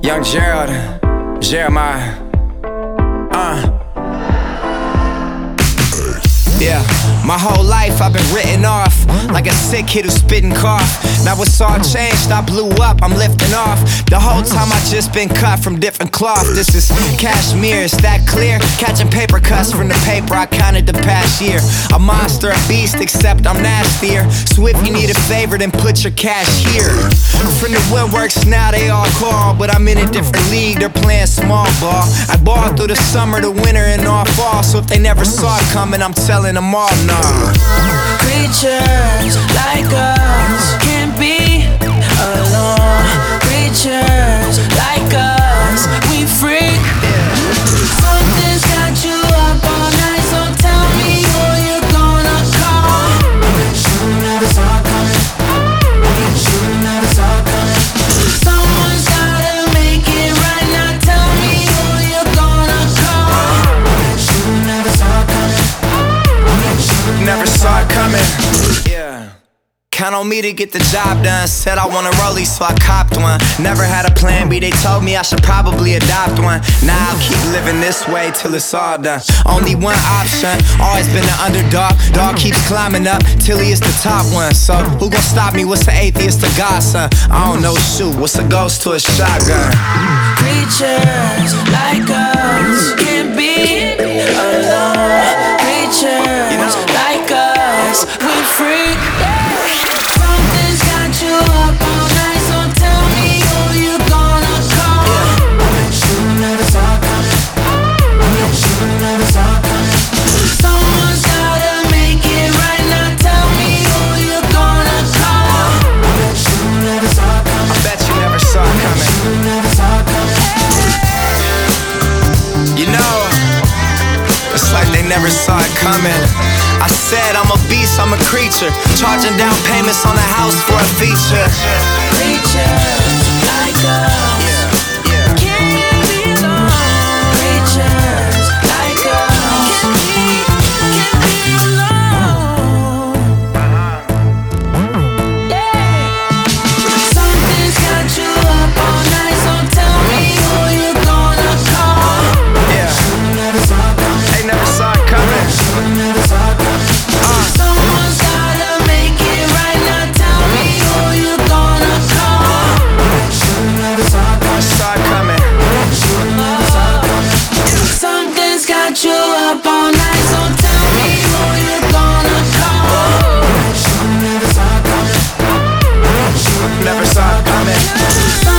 Young Gerald, Jeremiah. Yeah, my whole life I've been written off like a sick kid who's spitting cough. Now it's all changed, I blew up, I'm lifting off. The whole time I just been cut from different cloth. This is cashmere, is that clear? Catching paper cuts from the paper I counted the past year. A monster, a beast, except I'm nastier. So if you need a favor, then put your cash here. From the woodworks now they all call, but I'm in a different league, they're playing small ball. I ball through the summer, the winter, and all fall. So if they never saw it coming, I'm telling them all nah. Creatures like us can't be alone. Creatures like us, we freak. Something's got you up all night, so tell me who you're gonna call. Should've never saw it coming. Should've never saw it coming. Someone's gotta make it right now. Tell me who you're gonna call. Should've never saw it coming. Never saw it coming. Yeah. Count on me to get the job done. Said I want a rollie, so I copped one. Never had a plan B, they told me I should probably adopt one. Now I'll keep living this way till it's all done. Only one option, always been the underdog. Dog keeps climbing up till he is the top one. So who gon' stop me? What's the atheist to God, son? I don't know, shoot, what's a ghost to a shotgun? Creatures like us can't be alone. Creatures like us, we freak. Something's got you up all night, so tell me who you gonna call. Should've never saw it coming. Should've never saw it coming. Someone's gotta make it right now. Tell me who you gonna call. Should've never saw it coming. I bet you never saw it coming. Should've never saw it coming. You know, it's like they never saw it coming. I said I'm a beast, I'm a creature, charging down payments on a house for a feature. Creatures like us can't be alone. Creatures like us can't be alone. Yeah. Something's got you up all night, so tell me who you gonna call. Yeah, Should've never saw it coming. they never saw it coming. Should've never saw it coming. Someone's gotta make it right now. Tell me who you gonna call. Should've never saw it coming. Saw it coming. Should've never saw it coming. Something's got you up all night, so tell me who you gonna call. Should've never saw it coming. Never saw it coming.